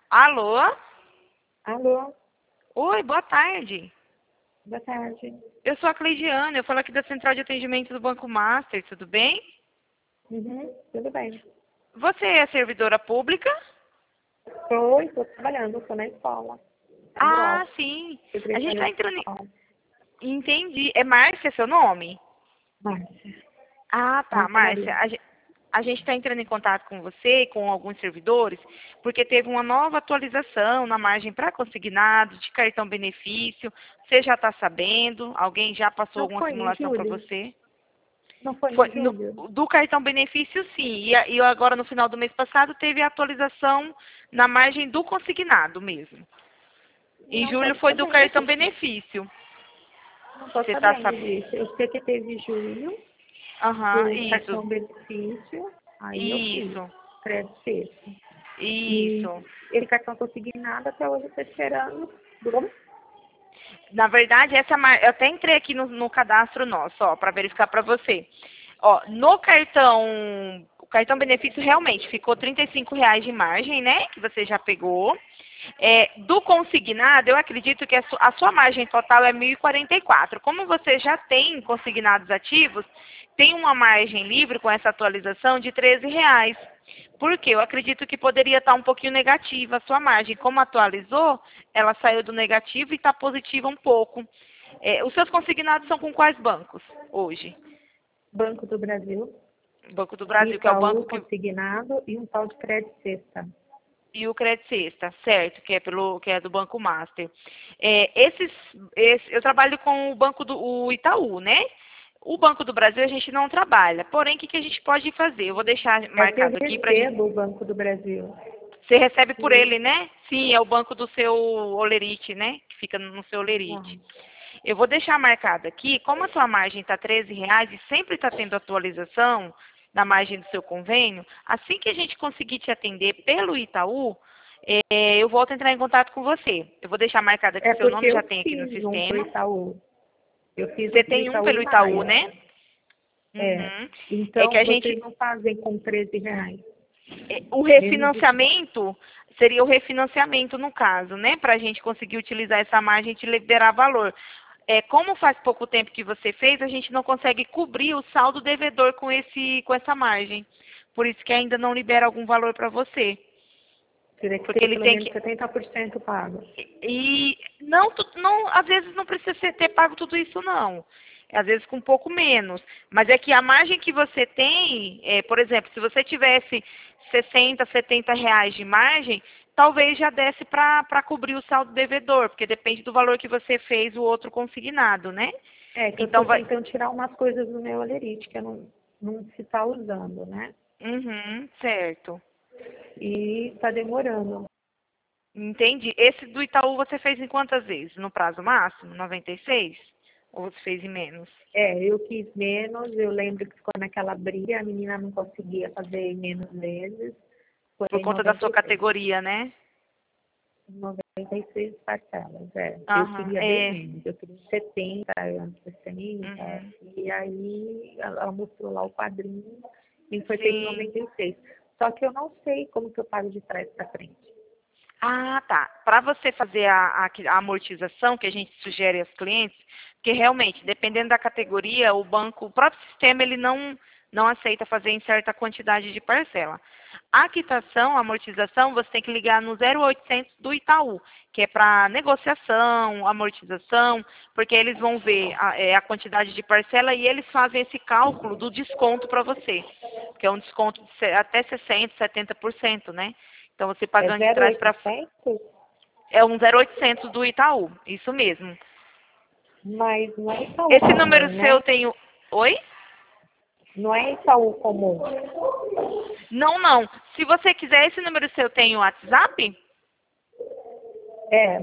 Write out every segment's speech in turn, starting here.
Alô? Alô, Oi, boa tarde. boa tarde. Eu sou a Cleidiana, eu falo aqui da Central de Atendimento do Banco Master, tudo bem? Tudo bem. Você é servidora pública? Estou trabalhando, estou na escola. Ah, Estadual. sim. A gente Secretaria está de entrando escola. Entendi. É Márcia seu nome? Márcia. Ah, tá, Márcia Márcia. Maria. A gente está entrando em contato com você e com alguns servidores, porque teve uma nova atualização na margem para consignado, de cartão benefício. Você já está sabendo? Alguém já passou Não alguma foi em simulação para julho? você? Não foi Foi em julho? do cartão benefício, sim. E agora, no final do mês passado, teve a atualização na margem do consignado mesmo. Em Não julho estou foi do sabendo cartão disso. benefício. Não estou Você está sabendo sabendo? disso. Eu sei que teve julho Aham, do isso. cartão benefício. Aí eu fiz Isso. crédito sexta. E Isso. esse cartão consignado até hoje eu estou esperando. Na verdade, eu até entrei aqui no cadastro nosso, ó, para verificar para você. Ó, no cartão, o cartão benefício realmente ficou R$ 35 de margem, né? Que você já pegou. Do consignado, eu acredito que a sua margem total é 1.044. Como você já tem consignados ativos, tem uma margem livre com essa atualização de R$ 13. Porque eu acredito que poderia estar um pouquinho negativa a sua margem. Como atualizou, ela saiu do negativo e está positiva um pouco. Os seus consignados são com quais bancos hoje? Banco do Brasil, Banco do Brasil, que é o Itaú banco que consignado e um tal de crédito sexta. e o Credit Sexta, certo, que é do Banco Master. Eu trabalho com o Banco do o Itaú, né? O Banco do Brasil a gente não trabalha. Porém, o que a gente pode fazer? Eu vou deixar É que eu marcado aqui para gente. recebo o Banco do Brasil. Você recebe por E, ele, né? Sim, é o banco do seu Olerite, né? Que fica no seu Olerite. não, Eu vou deixar marcado aqui, como a sua margem está R$ 13 e sempre está tendo atualização na margem do seu convênio, assim que a gente conseguir te atender pelo Itaú, eu volto a entrar em contato com você. Eu vou deixar marcado aqui, é seu porque nome já eu tem aqui no fiz um pro sistema. Itaú. Eu fiz um Você pro tem um Itaú pelo em Itaú, maio. né? É. Uhum. É que Então, a vocês gente não fazem com R$ 13. O Menos de... refinanciamento seria o refinanciamento no caso, né? Para a gente conseguir utilizar essa margem e te liberar valor. Como faz pouco tempo que você fez, a gente não consegue cobrir o saldo devedor com essa margem. Por isso que ainda não libera algum valor para você. Teria que Porque ter ele pelo tem menos que. 70% pago. E não, não, às vezes não precisa ter pago tudo isso, não. Às vezes com um pouco menos. Mas é que a margem que você tem, por exemplo, se você tivesse R$ 60, R$ 70 de margem, talvez já desse para cobrir o saldo devedor, porque depende do valor que você fez o outro consignado, né? É que eu Então estou vai. tentando tirar umas coisas do meu Olerite que eu não se está usando, né? Uhum, certo. E está demorando. Entendi. Esse do Itaú você fez em quantas vezes? No prazo máximo? 96? Ou você fez em menos? Eu quis menos, eu lembro que quando aquela briga, a menina não conseguia fazer em menos vezes, foi Por em conta da sua 96. categoria, né? 96 parcelas, é. Eu Aham, queria bem menos, eu queria 70, 60, Uhum. e aí ela mostrou lá o quadrinho e foi feito em Sim. 96. Só que eu não sei como que eu pago de trás para frente. Ah, tá. Para você fazer a amortização que a gente sugere aos clientes, porque realmente, dependendo da categoria, o próprio sistema, ele não aceita fazer em certa quantidade de parcela. A quitação, a amortização, você tem que ligar no 0800 do Itaú, que é para negociação, amortização, porque eles vão ver a quantidade de parcela e eles fazem esse cálculo do desconto para você, que é um desconto de até 60%, 70%, né? Então, você É pagando de trás para... 0,800, É um 0800 do Itaú, isso mesmo. mas não é Itaú Esse número comum, seu né? tem o... Oi? Não é Itaú comum. Não, não. Se você quiser, esse número seu tem o WhatsApp? É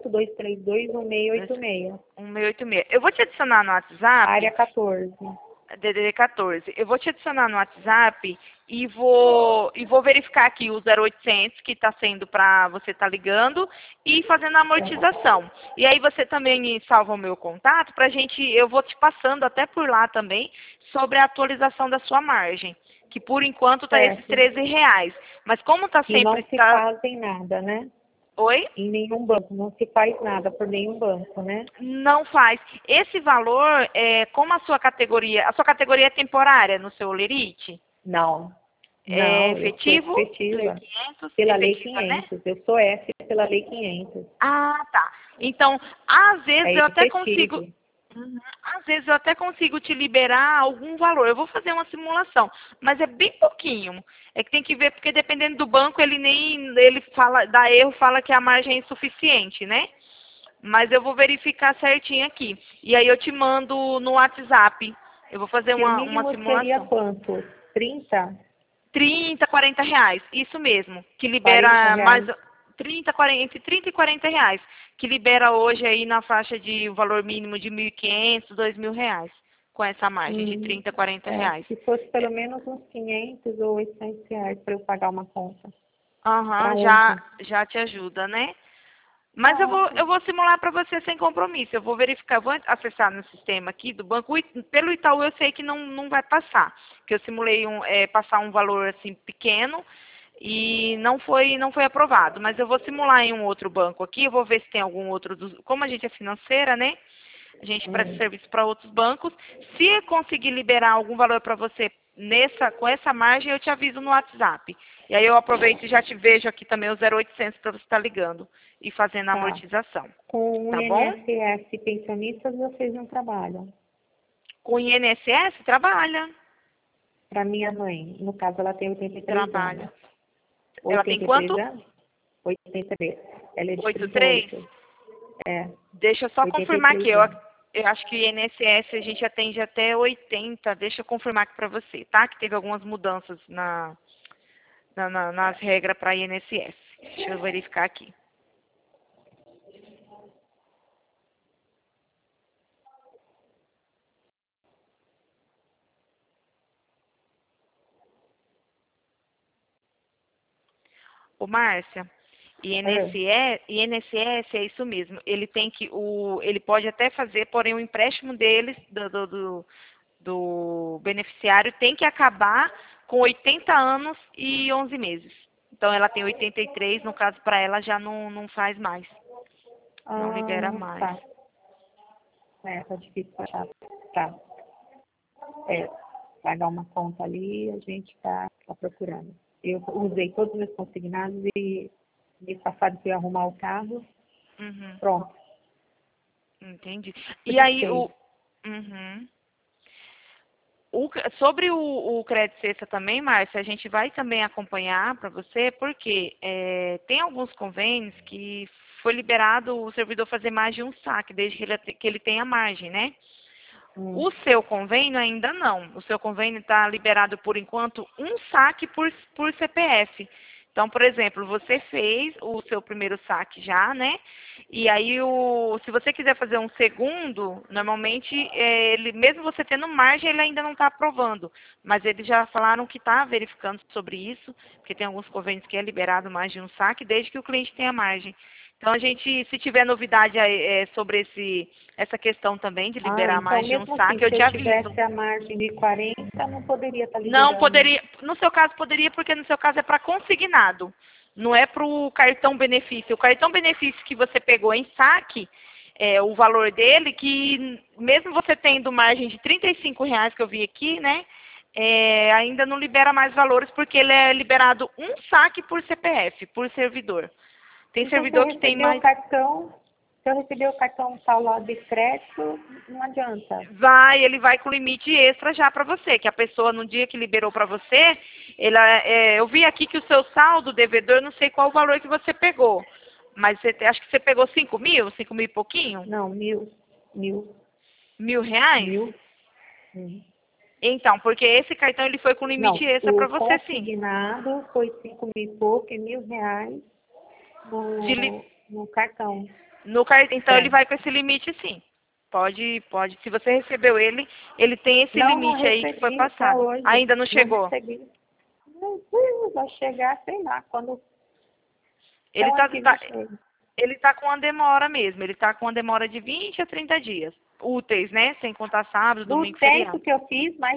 98-232-1686. 1686. Eu vou te adicionar no WhatsApp. Área 14. DDD 14. Eu vou te adicionar no WhatsApp e vou verificar aqui o 0800 que está sendo para você estar ligando e fazendo a amortização. E aí você também salva o meu contato para eu vou te passando até por lá também sobre a atualização da sua margem, que por enquanto está esses Certo. R$ 13. Mas como está E não sempre... se fazem nada, né? Oi? Em nenhum banco, não se faz nada por nenhum banco, né? Não faz. Esse valor, como a sua categoria é temporária no seu Lerite? Não, É não, eu sou efetivo? Ler efetiva. 500, Pela Lei efetiva, né? 500, eu sou F pela Lei 500. Ah, tá. Então, às vezes É eu até consigo... efetivo. Uhum. Às vezes eu até consigo te liberar algum valor. Eu vou fazer uma simulação, mas é bem pouquinho. É que tem que ver, porque dependendo do banco, ele fala, dá erro, fala que a margem é insuficiente, né? Mas eu vou verificar certinho aqui. E aí eu te mando no WhatsApp. Eu vou fazer E o uma mínimo seria simulação. quanto? 30? R$ 30, R$ 40, isso mesmo. Que 40 libera mais reais? 30, 40, entre 30 e R$ 40. Que libera hoje aí na faixa de o valor mínimo de 1.500, R$ 2.000. Com essa margem de 30, R$ 40. Se fosse pelo menos uns 500 ou 800 reais para eu pagar uma conta. Para Aham, ontem. já te ajuda, né? Mas Tá ótimo. eu vou simular para você sem compromisso. Eu vou verificar, vou acessar no sistema aqui do banco. Pelo Itaú eu sei que não vai passar. Que eu simulei passar um valor assim pequeno e não foi aprovado. Mas eu vou simular em um outro banco aqui. Eu vou ver se tem algum outro. Como a gente é financeira, né? A gente presta serviço para outros bancos. Se eu conseguir liberar algum valor para você com essa margem, eu te aviso no WhatsApp. E aí eu aproveito e já te vejo aqui também o 0800 para você estar ligando e fazendo a Tá. amortização. Com o Tá bom? INSS pensionistas, vocês não trabalham. Com o INSS, trabalha. Para minha mãe, no caso, ela tem 83 anos. Trabalha. Ela tem 83 quanto? anos? 83. Ela é de 83? 38. É, Deixa eu só confirmar aqui. 83 anos. Eu acho que o INSS a gente atende até 80. Deixa eu confirmar aqui para você, tá? Que teve algumas mudanças nas regras para INSS. Deixa eu verificar aqui. Ô, Márcia, É. INSS é isso mesmo. Ele tem ele pode até fazer, porém o empréstimo deles, do beneficiário, tem que acabar com 80 anos e 11 meses. Então ela tem 83, no caso para ela já não faz mais. Não libera mais. Tá. Tá difícil pra achar. Tá. É, pagar uma conta ali, a gente tá procurando. Eu usei todos os meus consignados e mês passado fui arrumar o carro. Uhum, Pronto. entendi. E Tudo aí feito. uhum. Sobre o crédito cesta também, Márcia, a gente vai também acompanhar para você, porque tem alguns convênios que foi liberado o servidor fazer mais de um saque, desde que ele tenha margem, né? Hum. O seu convênio ainda não. O seu convênio está liberado, por enquanto, um saque por CPF. Então, por exemplo, você fez o seu primeiro saque já, né? E aí, se você quiser fazer um segundo, normalmente, mesmo você tendo margem, ele ainda não está aprovando. Mas eles já falaram que está verificando sobre isso, porque tem alguns convênios que é liberado mais de um saque, desde que o cliente tenha margem. Então, a gente, se tiver novidade sobre essa questão também de liberar Então mais de um mesmo assim, saque, eu se te eu aviso. tivesse a margem de 40, não poderia estar Não liberando. poderia, no seu caso poderia, porque no seu caso é para consignado, não é para o cartão benefício. O cartão benefício que você pegou em saque, o valor dele, que mesmo você tendo margem de R$ 35 que eu vi aqui, né, ainda não libera mais valores, porque ele é liberado um saque por CPF, por servidor. Tem Então, se eu servidor que tem receber o mais. cartão, se eu receber o cartão tal lá de crédito, não adianta. Ele vai com limite extra já para você, que a pessoa no dia que liberou para você, eu vi aqui que o seu saldo devedor, não sei qual o valor que você pegou, mas acho que você pegou 5.000, 5.000 e pouquinho? Não, mil, R$ 1.000? mil. Hum. Então, porque esse cartão ele foi com limite Não, extra o para você sim. consignado foi 5 mil e pouco e R$ 1.000 De li- no cartão. Então ele Certo. vai com esse limite sim. Pode. Se você recebeu ele tem esse Não limite aí que foi recebi até passado. hoje. Ainda não Não chegou? recebi. Vai chegar, sei lá, quando Ele então tá, aqui não tá- chega. ele tá com uma demora mesmo. Ele tá com uma demora de 20 a 30 dias. Úteis, né? Sem contar sábado, Do domingo, tempo feriado. que eu fiz, mas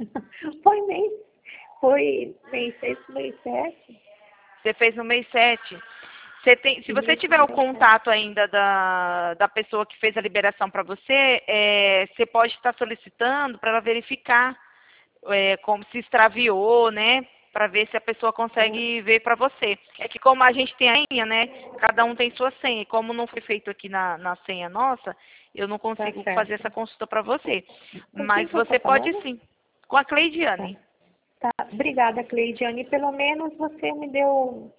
foi mês 6, mês 7. Você fez no mês 7. Se você Isso, tiver o mês 7. contato ainda da pessoa que fez a liberação para você, você pode estar solicitando para ela verificar como se extraviou, né? Para ver se a pessoa consegue ver para você. É que como a gente tem a senha, né? Cada um tem sua senha. E como não foi feito aqui na senha nossa, eu não Tá consigo fazer essa certo. consulta para você. Com quem Mas que eu tô você pode falando? sim. Com a Tá. Cleidiane. Tá. Obrigada, Cleidiane. Pelo menos você me deu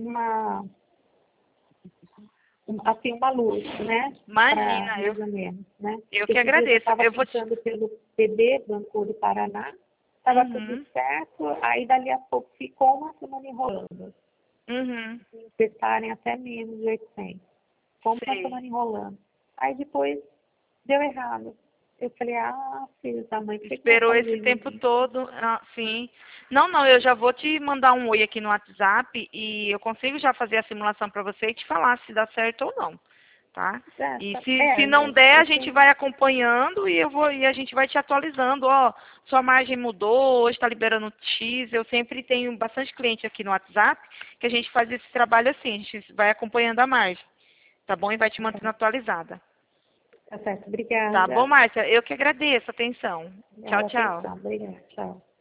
assim, uma luz, né? Para Imagina, mais ou menos, né? eu que Esses dias eu agradeço. estava Eu vou te... tentando pelo PB, Banco do Paraná, estava tudo Uhum, certo, aí dali a pouco ficou uma semana enrolando. uhum, Testarem até menos de 800. Ficou uma sei. semana enrolando. Aí depois deu errado. Eu falei, filho da mãe, por que eu vou Esperou esse fazer tempo isso? todo, sim. Não, eu já vou te mandar um oi aqui no WhatsApp e eu consigo já fazer a simulação para você e te falar se dá certo ou não, tá? E se não der, a gente vai acompanhando e a gente vai te atualizando, ó, sua margem mudou, hoje está liberando X, eu sempre tenho bastante cliente aqui no WhatsApp que a gente faz esse trabalho assim, a gente vai acompanhando a margem, tá bom? E vai te mantendo atualizada. Tá certo, Tá bom, obrigada. Márcia? Eu que agradeço a atenção. Tchau, Obrigada, tchau. atenção. Obrigada, tchau.